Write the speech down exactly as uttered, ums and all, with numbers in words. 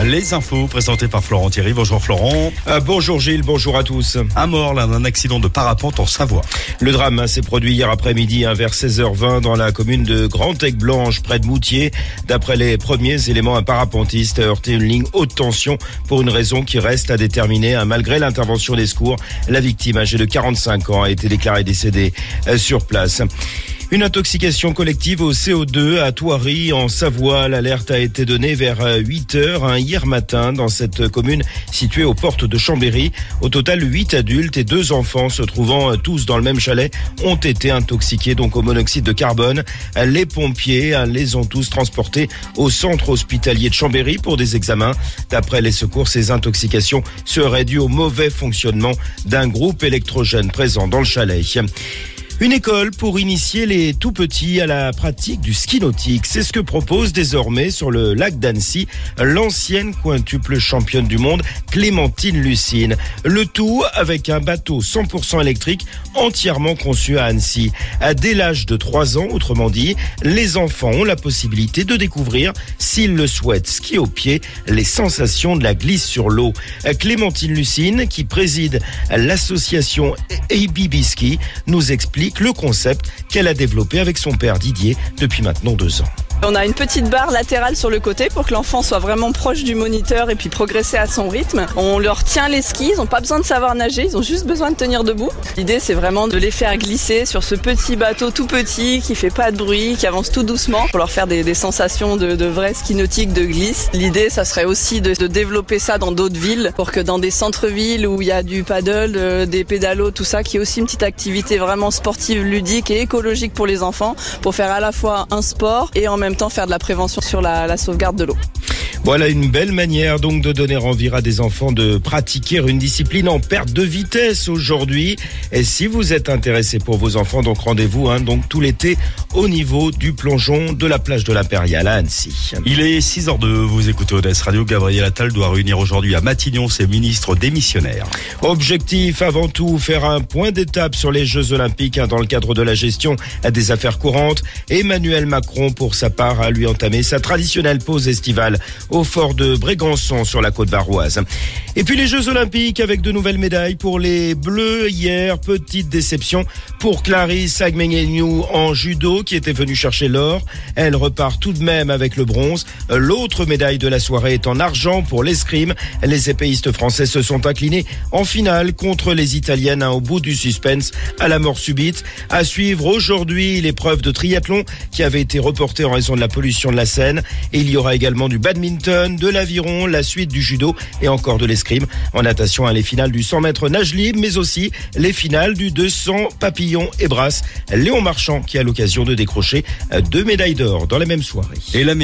Les infos présentées par Florent Thierry. Bonjour Florent. Euh, bonjour Gilles, bonjour à tous. Un mort là, d'un accident de parapente en Savoie. Le drame hein, s'est produit hier après-midi hein, vers seize heures vingt dans la commune de Grand-Aigues-Blanche près de Moutier. D'après les premiers éléments, un parapentiste a heurté une ligne haute tension pour une raison qui reste à déterminer. Hein, malgré l'intervention des secours, la victime âgée de quarante-cinq ans a été déclarée décédée euh, sur place. Une intoxication collective au C O deux à Thoiry en Savoie. L'alerte a été donnée vers huit heures hein, hier matin dans cette commune située aux portes de Chambéry. Au total, huit adultes et deux enfants se trouvant tous dans le même chalet ont été intoxiqués donc au monoxyde de carbone. Les pompiers les ont tous transportés au centre hospitalier de Chambéry pour des examens. D'après les secours, ces intoxications seraient dues au mauvais fonctionnement d'un groupe électrogène présent dans le chalet. Une école pour initier les tout-petits à la pratique du ski nautique. C'est ce que propose désormais sur le lac d'Annecy l'ancienne quintuple championne du monde Clémentine Lucine. Le tout avec un bateau cent pour cent électrique entièrement conçu à Annecy. Dès l'âge de trois ans, autrement dit, les enfants ont la possibilité de découvrir, s'ils le souhaitent, ski au pied, les sensations de la glisse sur l'eau. Clémentine Lucine, qui préside l'association A B B Ski, nous explique le concept qu'elle a développé avec son père Didier depuis maintenant deux ans. On a une petite barre latérale sur le côté pour que l'enfant soit vraiment proche du moniteur et puis progresser à son rythme. On leur tient les skis, ils n'ont pas besoin de savoir nager, ils ont juste besoin de tenir debout. L'idée, c'est vraiment de les faire glisser sur ce petit bateau tout petit qui fait pas de bruit, qui avance tout doucement pour leur faire des, des sensations de, de vrai ski nautique, de glisse. L'idée, ça serait aussi de, de développer ça dans d'autres villes pour que dans des centres-villes où il y a du paddle, euh, des pédalos, tout ça, qui est aussi une petite activité vraiment sportive, ludique et écologique pour les enfants pour faire à la fois un sport et en même temps faire de la prévention sur la, la sauvegarde de l'eau. Voilà une belle manière donc de donner envie à des enfants de pratiquer une discipline en perte de vitesse aujourd'hui. Et si vous êtes intéressé pour vos enfants, donc rendez-vous hein, donc tout l'été au niveau du plongeon de la plage de l'Impériale à Annecy. Il est six heures deux, vous écoutez Odès Radio. Gabriel Attal doit réunir aujourd'hui à Matignon ses ministres démissionnaires. Objectif avant tout, faire un point d'étape sur les Jeux Olympiques hein, dans le cadre de la gestion des affaires courantes. Emmanuel Macron, pour sa part, a lui entamé sa traditionnelle pause estivale au fort de Brégançon sur la côte varoise. Et puis les Jeux Olympiques avec de nouvelles médailles pour les Bleus hier. Petite déception pour Clarisse Agmenyou en judo qui était venue chercher l'or. Elle repart tout de même avec le bronze. L'autre médaille de la soirée est en argent pour l'escrime. Les épéistes français se sont inclinés en finale contre les Italiennes hein, au bout du suspense à la mort subite. À suivre aujourd'hui l'épreuve de triathlon qui avait été reportée en raison de la pollution de la Seine. Et il y aura également du badminton, de l'aviron, la suite du judo et encore de l'escrime. En natation, hein, les finales du cent mètres nage libre, mais aussi les finales du deux cents papillon et brasse. Léon Marchand qui a l'occasion de décrocher deux médailles d'or dans la même soirée. Et la